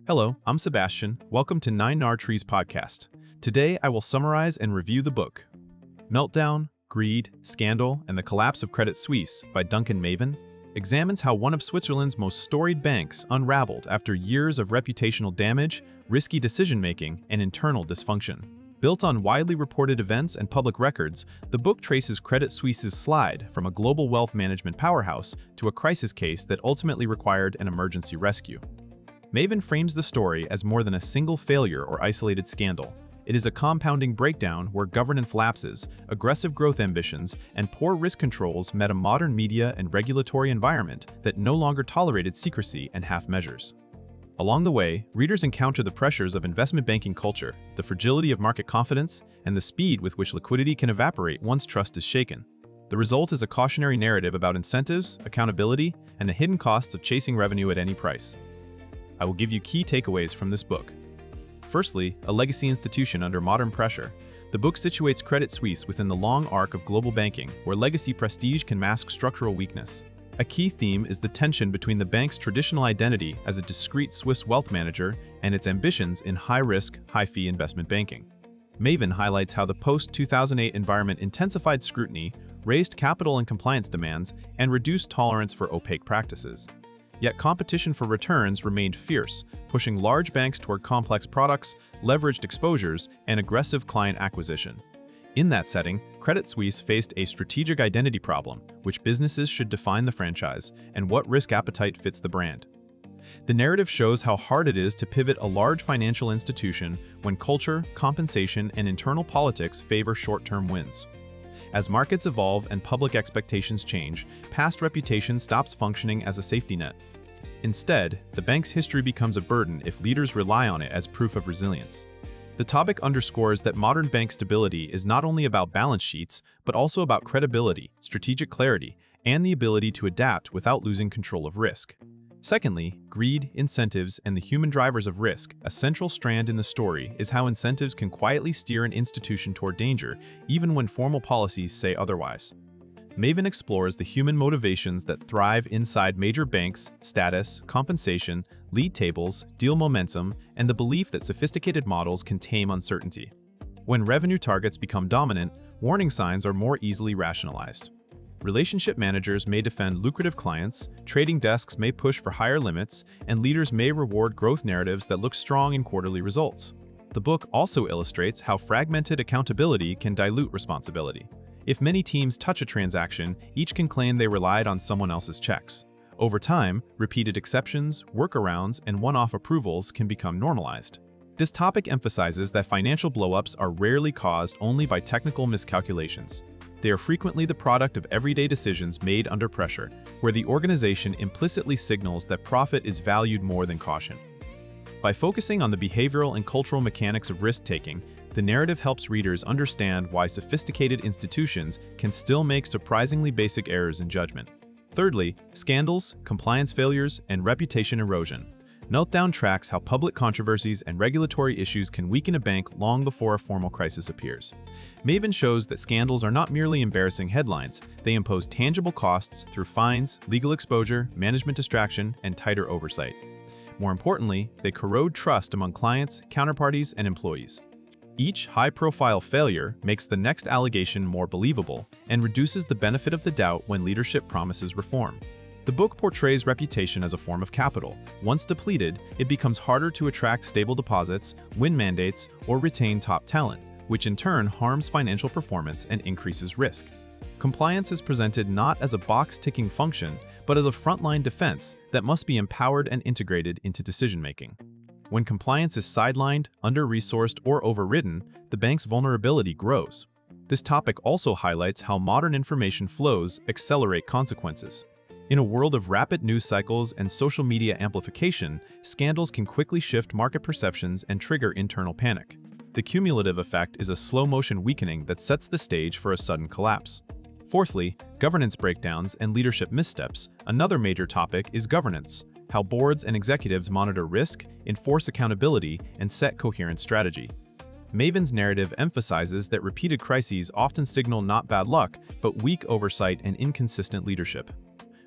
Hello, I'm Sebastian. Welcome to 9 Trees podcast. Today, I will summarize and review the book Meltdown, Greed, Scandal, and the Collapse of Credit Suisse by Duncan Mavin examines how one of Switzerland's most storied banks unraveled after years of reputational damage, risky decision-making, and internal dysfunction. Built on widely reported events and public records, the book traces Credit Suisse's slide from a global wealth management powerhouse to a crisis case that ultimately required an emergency rescue. Mavin frames the story as more than a single failure or isolated scandal. It is a compounding breakdown where governance lapses, aggressive growth ambitions, and poor risk controls met a modern media and regulatory environment that no longer tolerated secrecy and half measures. Along the way, readers encounter the pressures of investment banking culture, the fragility of market confidence, and the speed with which liquidity can evaporate once trust is shaken. The result is a cautionary narrative about incentives, accountability, and the hidden costs of chasing revenue at any price. I will give you key takeaways from this book. Firstly, a legacy institution under modern pressure. The book situates Credit Suisse within the long arc of global banking, where legacy prestige can mask structural weakness. A key theme is the tension between the bank's traditional identity as a discreet Swiss wealth manager and its ambitions in high-risk, high-fee investment banking. Mavin highlights how the post-2008 environment intensified scrutiny, raised capital and compliance demands, and reduced tolerance for opaque practices. Yet competition for returns remained fierce, pushing large banks toward complex products, leveraged exposures, and aggressive client acquisition. In that setting, Credit Suisse faced a strategic identity problem: which businesses should define the franchise, and what risk appetite fits the brand. The narrative shows how hard it is to pivot a large financial institution when culture, compensation, and internal politics favor short-term wins. As markets evolve and public expectations change, past reputation stops functioning as a safety net. Instead, the bank's history becomes a burden if leaders rely on it as proof of resilience. The topic underscores that modern bank stability is not only about balance sheets, but also about credibility, strategic clarity, and the ability to adapt without losing control of risk. Secondly, greed, incentives, and the human drivers of risk. A central strand in the story is how incentives can quietly steer an institution toward danger, even when formal policies say otherwise. Mavin explores the human motivations that thrive inside major banks: status, compensation, lead tables, deal momentum, and the belief that sophisticated models can tame uncertainty. When revenue targets become dominant, warning signs are more easily rationalized. Relationship managers may defend lucrative clients, trading desks may push for higher limits, and leaders may reward growth narratives that look strong in quarterly results. The book also illustrates how fragmented accountability can dilute responsibility. If many teams touch a transaction, each can claim they relied on someone else's checks. Over time, repeated exceptions, workarounds, and one-off approvals can become normalized. This topic emphasizes that financial blow-ups are rarely caused only by technical miscalculations. They are frequently the product of everyday decisions made under pressure, where the organization implicitly signals that profit is valued more than caution. By focusing on the behavioral and cultural mechanics of risk-taking, the narrative helps readers understand why sophisticated institutions can still make surprisingly basic errors in judgment. Thirdly, scandals, compliance failures, and reputation erosion. Meltdown tracks how public controversies and regulatory issues can weaken a bank long before a formal crisis appears. Mavin shows that scandals are not merely embarrassing headlines, they impose tangible costs through fines, legal exposure, management distraction, and tighter oversight. More importantly, they corrode trust among clients, counterparties, and employees. Each high-profile failure makes the next allegation more believable and reduces the benefit of the doubt when leadership promises reform. The book portrays reputation as a form of capital. Once depleted, it becomes harder to attract stable deposits, win mandates, or retain top talent, which in turn harms financial performance and increases risk. Compliance is presented not as a box-ticking function, but as a frontline defense that must be empowered and integrated into decision-making. When compliance is sidelined, under-resourced, or overridden, the bank's vulnerability grows. This topic also highlights how modern information flows accelerate consequences. In a world of rapid news cycles and social media amplification, scandals can quickly shift market perceptions and trigger internal panic. The cumulative effect is a slow-motion weakening that sets the stage for a sudden collapse. Fourthly, governance breakdowns and leadership missteps. Another major topic is governance: how boards and executives monitor risk, enforce accountability, and set coherent strategy. Mavin's narrative emphasizes that repeated crises often signal not bad luck, but weak oversight and inconsistent leadership.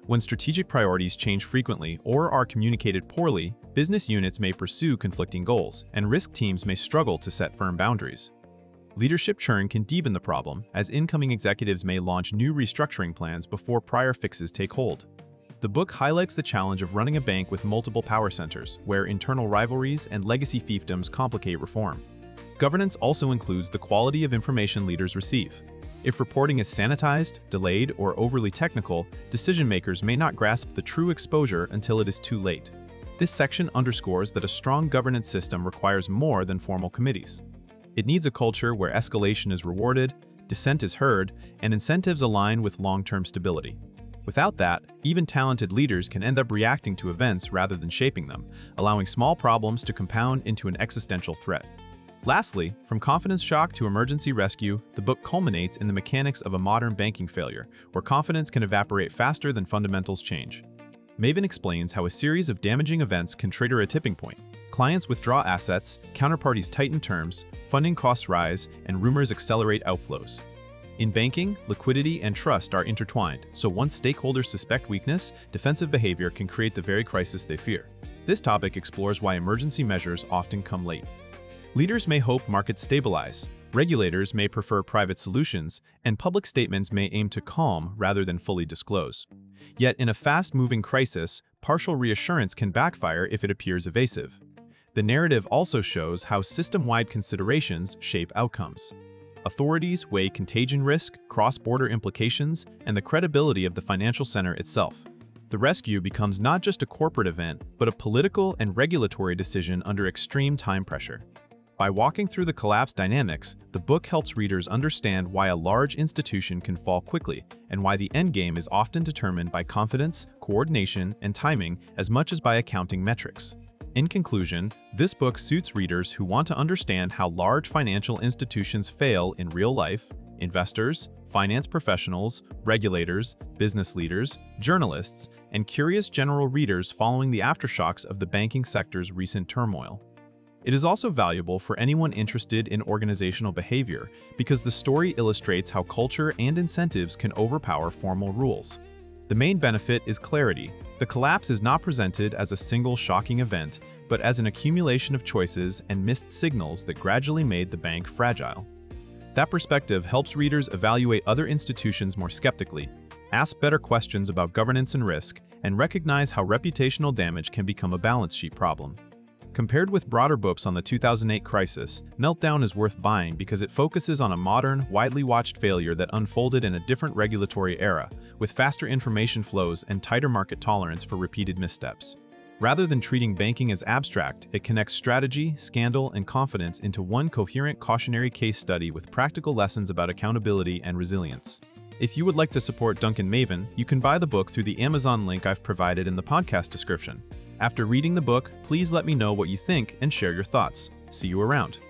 When strategic priorities change frequently or are communicated poorly, business units may pursue conflicting goals, and risk teams may struggle to set firm boundaries. Leadership churn can deepen the problem, as incoming executives may launch new restructuring plans before prior fixes take hold. The book highlights the challenge of running a bank with multiple power centers, where internal rivalries and legacy fiefdoms complicate reform. Governance also includes the quality of information leaders receive. If reporting is sanitized, delayed, or overly technical, decision-makers may not grasp the true exposure until it is too late. This section underscores that a strong governance system requires more than formal committees. It needs a culture where escalation is rewarded, dissent is heard, and incentives align with long-term stability. Without that, even talented leaders can end up reacting to events rather than shaping them, allowing small problems to compound into an existential threat. Lastly, from confidence shock to emergency rescue, the book culminates in the mechanics of a modern banking failure, where confidence can evaporate faster than fundamentals change. Maven explains how a series of damaging events can trigger a tipping point. Clients withdraw assets, counterparties tighten terms, funding costs rise, and rumors accelerate outflows. In banking, liquidity and trust are intertwined, so once stakeholders suspect weakness, defensive behavior can create the very crisis they fear. This topic explores why emergency measures often come late. Leaders may hope markets stabilize, regulators may prefer private solutions, and public statements may aim to calm rather than fully disclose. Yet in a fast-moving crisis, partial reassurance can backfire if it appears evasive. The narrative also shows how system-wide considerations shape outcomes. Authorities weigh contagion risk, cross-border implications, and the credibility of the financial center itself. The rescue becomes not just a corporate event, but a political and regulatory decision under extreme time pressure. By walking through the collapse dynamics, the book helps readers understand why a large institution can fall quickly and why the endgame is often determined by confidence, coordination, and timing as much as by accounting metrics. In conclusion, this book suits readers who want to understand how large financial institutions fail in real life, investors, finance professionals, regulators, business leaders, journalists, and curious general readers following the aftershocks of the banking sector's recent turmoil. It is also valuable for anyone interested in organizational behavior because the story illustrates how culture and incentives can overpower formal rules. The main benefit is clarity. The collapse is not presented as a single shocking event, but as an accumulation of choices and missed signals that gradually made the bank fragile. That perspective helps readers evaluate other institutions more skeptically, ask better questions about governance and risk, and recognize how reputational damage can become a balance sheet problem. Compared with broader books on the 2008 crisis, Meltdown is worth buying because it focuses on a modern, widely watched failure that unfolded in a different regulatory era, with faster information flows and tighter market tolerance for repeated missteps. Rather than treating banking as abstract, it connects strategy, scandal, and confidence into one coherent cautionary case study with practical lessons about accountability and resilience. If you would like to support Duncan Maven, you can buy the book through the Amazon link I've provided in the podcast description. After reading the book, please let me know what you think and share your thoughts. See you around.